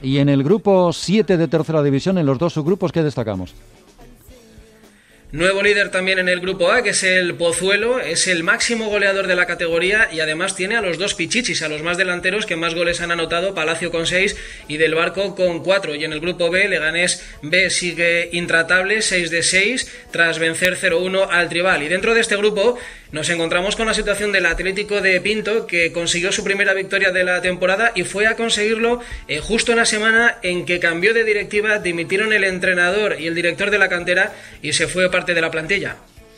Y en el grupo 7 de tercera división, en los dos subgrupos, ¿qué destacamos? Nuevo líder también en el grupo A, que es el Pozuelo, es el máximo goleador de la categoría y además tiene a los dos pichichis, a los más delanteros que más goles han anotado, Palacio con 6 y Del Barco con 4. Y en el grupo B, Leganés B sigue intratable, 6 de 6, tras vencer 0-1 al Tribal. Y dentro de este grupo nos encontramos con la situación del Atlético de Pinto, que consiguió su primera victoria de la temporada y fue a conseguirlo justo en la semana en que cambió de directiva, dimitieron el entrenador y el director de la cantera y se fue parte de la plantilla.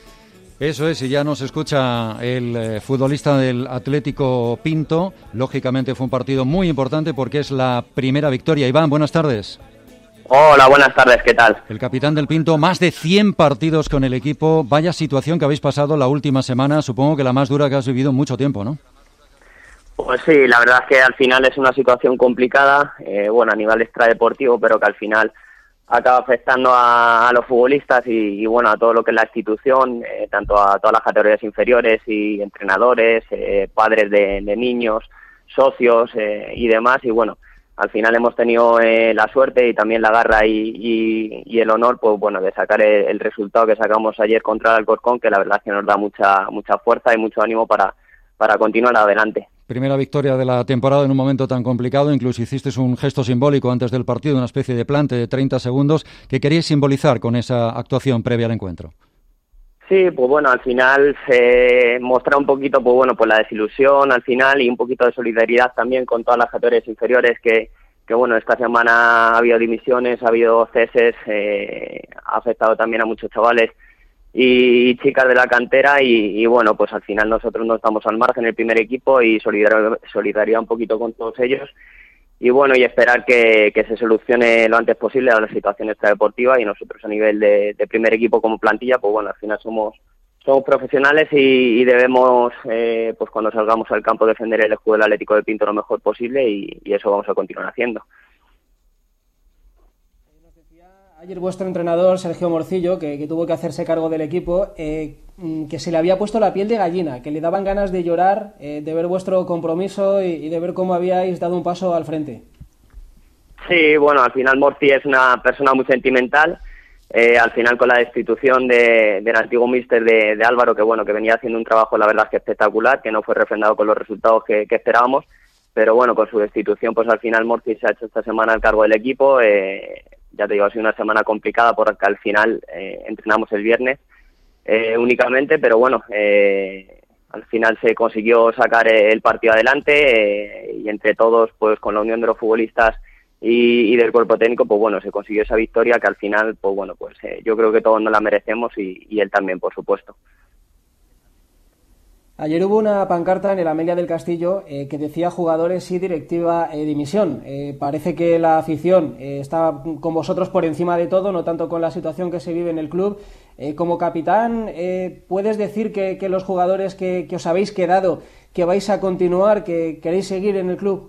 Eso es, y ya nos escucha el futbolista del Atlético Pinto. Lógicamente fue un partido muy importante porque es la primera victoria. Iván, buenas tardes. Hola, buenas tardes, ¿qué tal? El capitán del Pinto, más de 100 partidos con el equipo. Vaya situación que habéis pasado la última semana, supongo que la más dura que has vivido en mucho tiempo, ¿no? Pues sí, la verdad es que al final es una situación complicada, a nivel extradeportivo, pero que al final acaba afectando a los futbolistas y a todo lo que es la institución, tanto a todas las categorías inferiores y entrenadores, padres de niños, socios y demás, y bueno, al final hemos tenido la suerte y también la garra y el honor de sacar el resultado que sacamos ayer contra el Alcorcón, que la verdad es que nos da mucha fuerza y mucho ánimo para continuar adelante. Primera victoria de la temporada en un momento tan complicado, incluso hiciste un gesto simbólico antes del partido, una especie de plante de 30 segundos que queríais simbolizar con esa actuación previa al encuentro. Sí, al final mostrar un poquito, la desilusión al final y un poquito de solidaridad también con todas las categorías inferiores que esta semana ha habido dimisiones, ha habido ceses, ha afectado también a muchos chavales y chicas de la cantera y al final nosotros no estamos al margen el primer equipo y solidaridad un poquito con todos ellos y esperar que se solucione lo antes posible la situación extradeportiva y nosotros a nivel de primer equipo como plantilla, al final somos profesionales y debemos, cuando salgamos al campo, defender el escudo del Atlético de Pinto lo mejor posible y eso vamos a continuar haciendo. Ayer vuestro entrenador, Sergio Morcillo, que tuvo que hacerse cargo del equipo, que se le había puesto la piel de gallina, que le daban ganas de llorar, de ver vuestro compromiso y de ver cómo habíais dado un paso al frente. Sí, al final Morci es una persona muy sentimental. Al final con la destitución del antiguo míster de Álvaro, que venía haciendo un trabajo la verdad que espectacular, que no fue refrendado con los resultados que esperábamos, pero con su destitución al final Morci se ha hecho esta semana el cargo del equipo. Ya te digo, ha sido una semana complicada porque al final entrenamos el viernes únicamente, pero al final se consiguió sacar el partido adelante y entre todos, con la unión de los futbolistas y del cuerpo técnico, se consiguió esa victoria que al final, yo creo que todos nos la merecemos y él también, por supuesto. Ayer hubo una pancarta en el Amelia del Castillo que decía jugadores y directiva dimisión. Parece que la afición está con vosotros por encima de todo, no tanto con la situación que se vive en el club. Como capitán, ¿puedes decir que los jugadores que os habéis quedado, que vais a continuar, que queréis seguir en el club?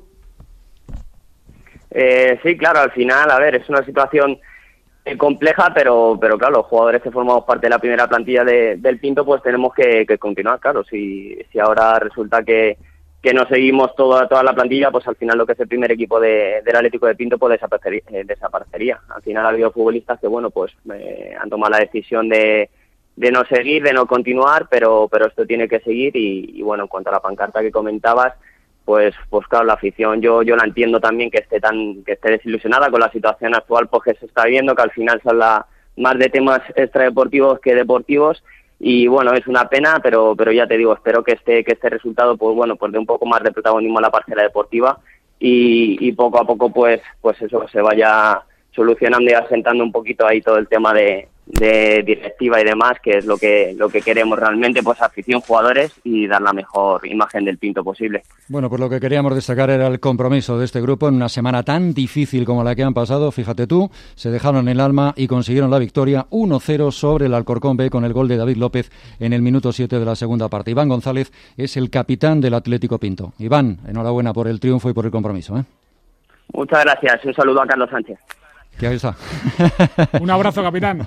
Sí, claro, al final, es una situación compleja, pero claro, los jugadores que formamos parte de la primera plantilla del Pinto, tenemos que continuar, claro. Si ahora resulta que no seguimos toda la plantilla, al final lo que es el primer equipo del Atlético de Pinto desaparecería. Al final ha habido futbolistas que han tomado la decisión de no seguir, de no continuar, pero esto tiene que seguir y en cuanto a la pancarta que comentabas, pues claro, la afición yo la entiendo también que esté desilusionada con la situación actual que se está viendo, que al final se habla más de temas extradeportivos que deportivos y es una pena, pero ya te digo, espero que este resultado dé un poco más de protagonismo a la parcela deportiva y poco a poco eso se vaya solucionando y asentando un poquito ahí todo el tema de directiva y demás, que es lo que queremos realmente, afición, jugadores y dar la mejor imagen del Pinto posible. Bueno, pues lo que queríamos destacar era el compromiso de este grupo en una semana tan difícil como la que han pasado. Fíjate tú, se dejaron el alma y consiguieron la victoria 1-0 sobre el Alcorcón B con el gol de David López en el minuto 7 de la segunda parte. Iván González es el capitán del Atlético Pinto. Iván, enhorabuena por el triunfo y por el compromiso. Muchas gracias, un saludo a Carlos Sánchez. Que ahí está. Un abrazo, capitán.